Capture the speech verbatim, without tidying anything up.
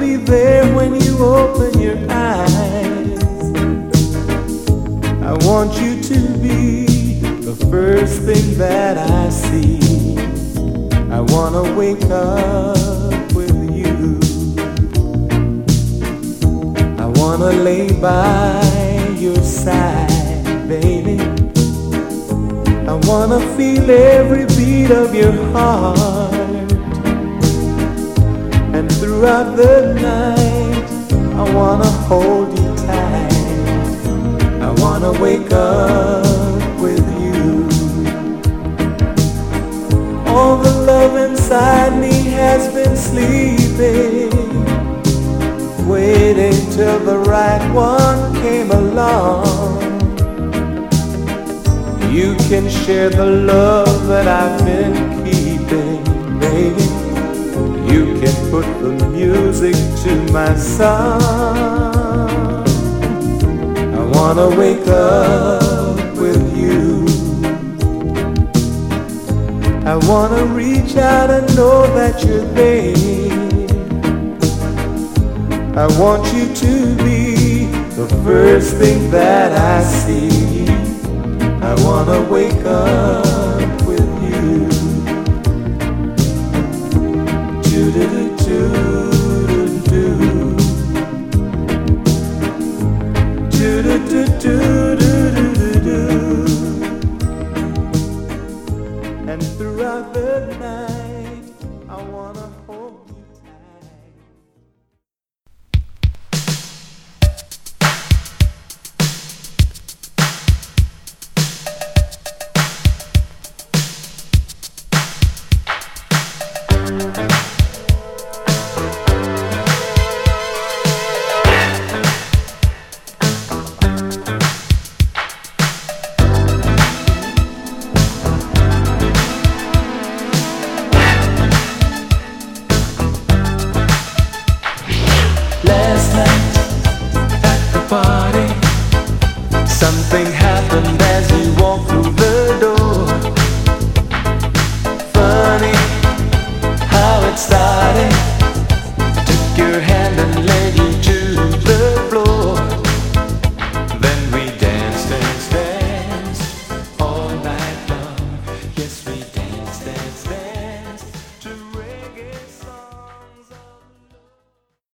be there when you open your eyes. I want you to be the first thing that I see. I wanna wake up with you. I wanna lay by your side, baby. I wanna feel every beat of your heart. And throughout the night, I wanna hold you tight. I wanna wake up with you. All the love inside me has been sleeping, waiting till the right one came along. You can share the love that I've been keeping, baby. You can put the music to my song. I wanna wake up with you. I wanna reach out and know that you're there. I want you to be the first thing that I see. I wanna wake up with you. Do-do-do-do-do-do. Do-do-do-do-do-do-do. And throughout the night, I wanna hold you tight.